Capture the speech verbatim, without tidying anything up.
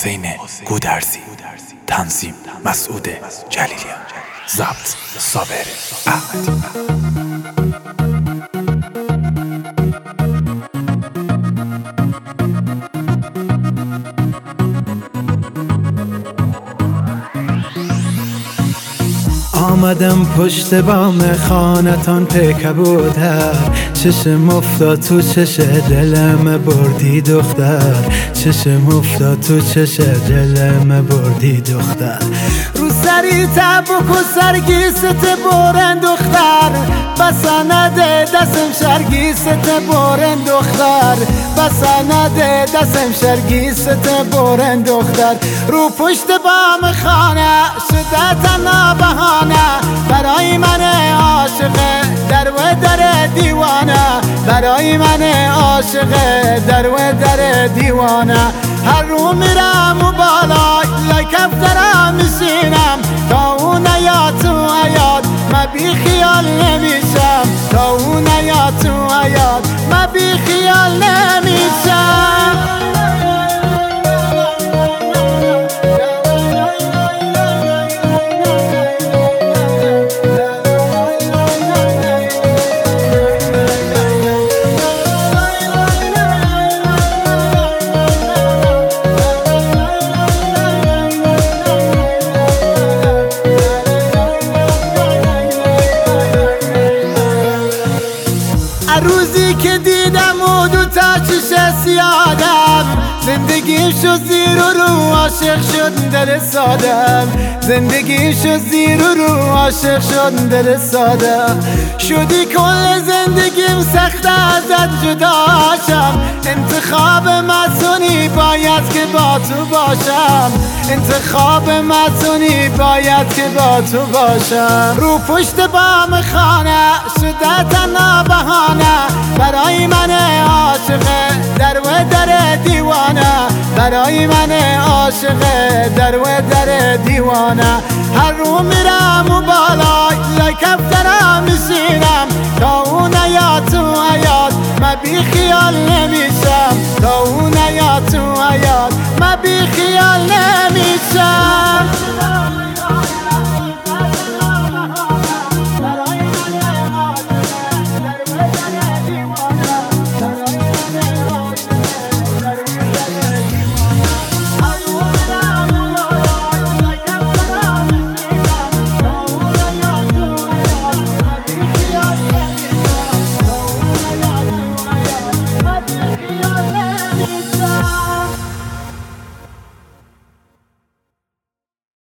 حسین گودرزی، تنظیم مسعود جلیلیان، ضبط صابر احمدی. آمدم پشت بام خانتان پیک بودر، چشم افتاد تو چش دلم بردی دختر، چشم افتاد تو چش دلم بردی دختر. رو سری تبوک و سرگیست برن دختر، بسنده دستم شرگیست برن دختر، بسنده دستم شرگیست برن دختر. رو پشت بام خانه شده تنها بهانه، برای من عاشقه در و در دیوانه، برای من عاشقه در و در دیوانه. هر رو میرم و بالای لای کفترم میشینم، تا اون نیاد تو حیات من بی خیال نمیشم، تا اون نیاد تو حیات من بی خیال نمیشم. روزی که دیدم و دو تا چشم سیادم، زندگیم شد زیر و رو عاشق شد دل سادم، زندگیم شد زیر و رو عاشق شد دل سادم. شدی کل زندگیم سخت ازت جداشم، انتخاب مصونی باید که با تو باشم، انتخاب مصونی باید که با تو باشم. رو پشت بام خانه شده تنها بهانه، برای من عاشقه در و در دیوانه، برای من عاشقه در و در دیوانه. هر رو میرم و بالای لای کفترم میشینم، تا اون نیاد تو حیات من بی خیال نمیشم، تا اون نیاد تو حیات من